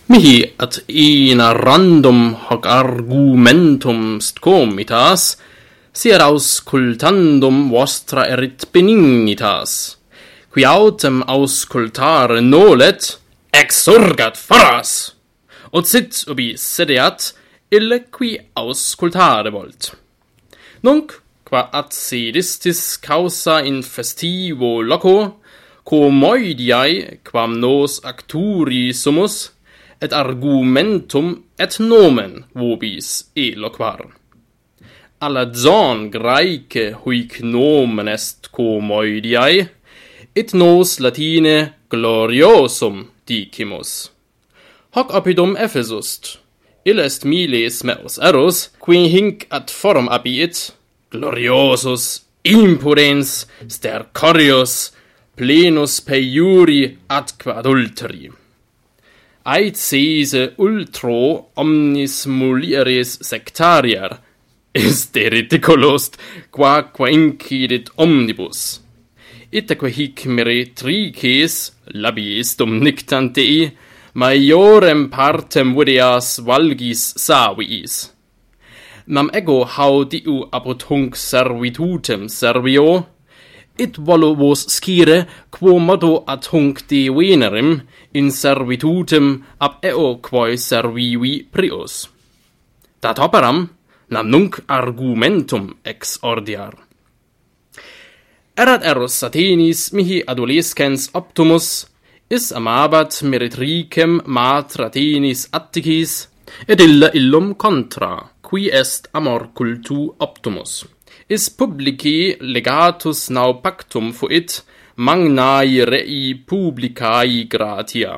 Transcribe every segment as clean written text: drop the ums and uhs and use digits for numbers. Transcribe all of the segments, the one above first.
mihi ad ina random hoc argumentum st comitas, sier auscultandum vostra erit benignitas, qui autem auscultare nolet, exurgat foras, ut sit ubi sedeat, ille qui auscultare volt. Nunc, qua ad sedistis causa in festivo loco, comoediae, quam nos acturi sumus, et argumentum et nomen vobis eloquar. Alla zon Graece huic nomen est comoediae, et nos Latine gloriosum dicimus. Hoc oppidum Ephesust, ille est miles meus eros, qui hinc ad forum abiit, gloriosus impudens stercorius plenus peiuri atque adulteri. Ait sese ultro omnis mulieres sectarier, est ridiculus quaque incidit omnibus. Itaque hic meretrices, labiistum nictantei, maiorem partem videas valgis saviis. Nam ego haudiu apud hunc servitutem servio, it volo vos scire quo modo ad hunc de venerem in servitutem ab eo quae servivi prius. Dat operam, nam nunc argumentum exordiar. Erat eros Athenis mihi adolescens optumus, is amabat meretricem mater Athenis Atticis, et illa illum contra, qui est amor cultu optumus. Is publici legatus nau pactum fuit, magnae rei publicae gratia.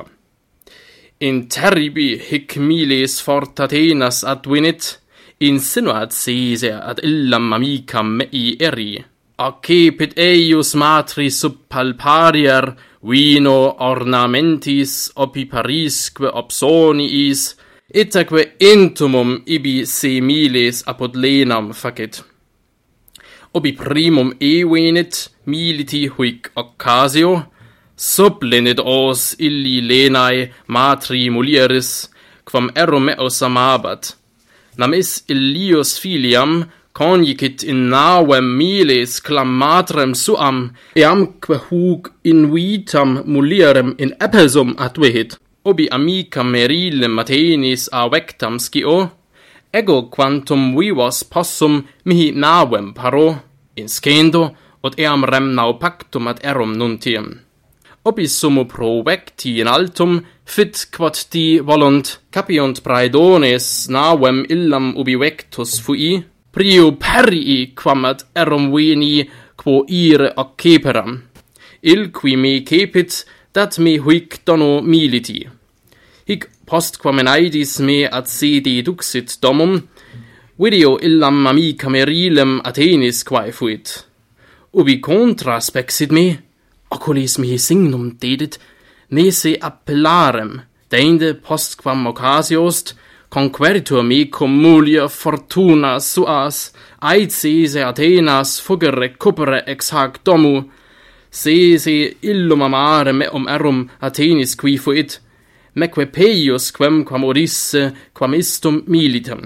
In terribi hic miles fort Athenas advenit, insinuat Caesar ad illam amicam mei eri, accepit eius matris sub palparier, vino ornamentis opiparisque obsoniis, itaque intumum ibi se miles apud lenam facit. Ubi primum evenit militi huic occasio, sublenit os illi lenae matri mulieris, quam erum meos amabat. Nam is illius filiam conjicit in navem miles clam matrem suam, eamque huc in vitam mulierem in epesum advehit. Ubi amicam merilem Athenis avectam scio, ego quantum vivos possum mihi navem paro, inscendo, ut eam rem nau pactum ad erum nuntiem. Ubi sumo provecti in altum, fit quod di volunt, capiunt praedones navem illam ubi vectus fui, priu perii quam ad erum veni quo ire occeperam. Il qui me cepit, dat me huic dono militi. Hic postquam enaidis me ad sede duxit domum, video illam amicam merilem Athenis quae fuit. Ubi contra spexit me, oculis mihi signum dedit, nese appellarem, deinde postquam occasio-est, conqueritur me cum mulier fortuna suas, ait sese Athenas fugere cupere ex hac domu, sese illum amare meum erum Athenis qui fuit, meque peius quem odisse quam istum militem.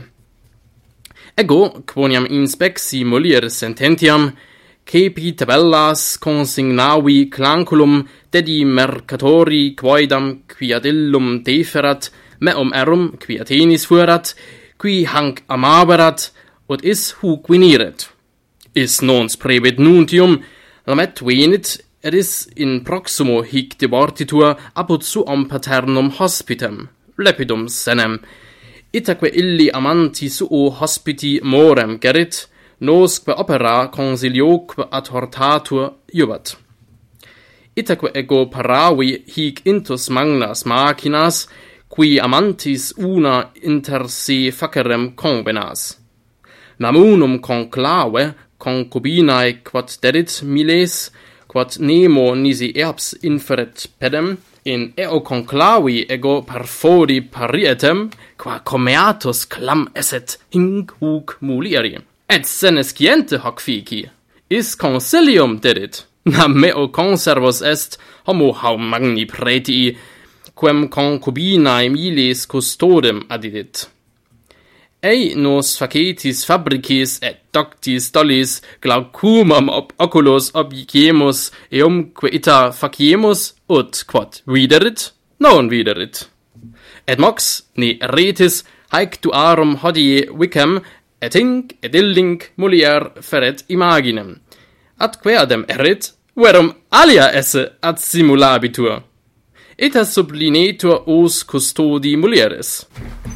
Ego, quoniam inspexi mulier sententiam, cepi tabellas consignavi clanculum dedi mercatori quoidam qui ad illum deferat, meum erum qui Athenis fuerat, qui hanc amaberat, ut is huc veniret. Is nons previt nuntium, lamet venit, et is in proximo hic debortitur apud suum paternum hospitem, lepidum senem, itaque illi amanti suo hospiti morem gerit, nosque opera consilioque ad hortatur iubat. Itaque ego paravi hic intus magnas machinas, qui amantis una inter se facerem convenas. Nam unum conclave concubinae quod dedit miles, quod nemo nisi erbs inferet pedem, in eo conclavi ego per fodi parietem, qua comeatus clam esset hinc huc mulieri. Et senesciente hoc fici, is consilium dedit, nam meo conservos est, homo hau magni pretii, quem concubinae miles custodem addidit. Ei nos facetis fabricis et doctis tollis glaucumam ob oculos obiemus eumque ita faciemus ut quod viderit, non viderit. Et mox ne retis haec duarum hodie vicem et hinc et illinc mulier feret imaginem. Ad queadem erit, verum alia esse ad simulabitur. Eta sublinetur os custodi mulieris.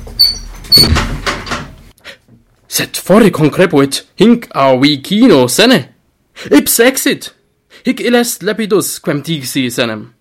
Sed fore concrepuit hinc a vicino sene. Ipse exit. Hic illest lepidus quem dixi senem.